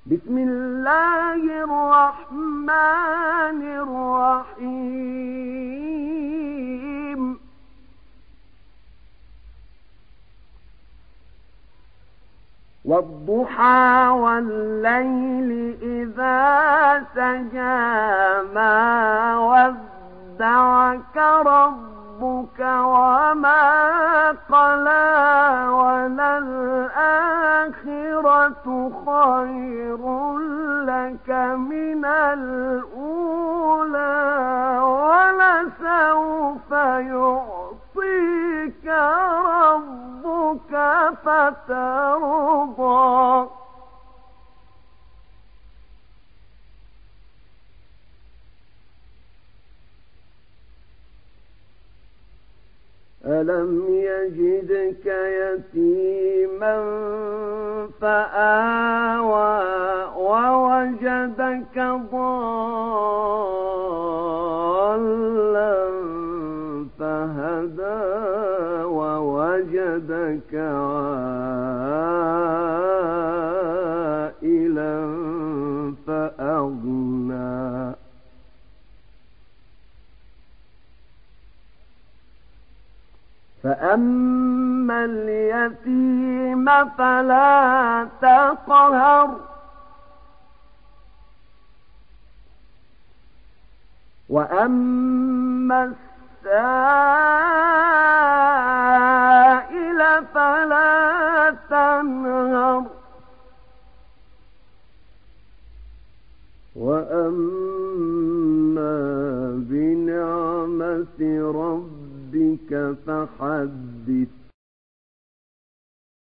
بسم الله الرحمن الرحيم والضحى والليل إذا سجى ما ودعك ربك وما قلى وللآخرة خير لك من الأولى ولسوف يعطيك ربك فترضى ألم يجدك يتيما فآوى ووجدك ضالا فهدى ووجدك عائلا فأغنى فأما اليتيم فلا تقهر وأما السائل فلا تنهر وأما بنعمة ربك فحدث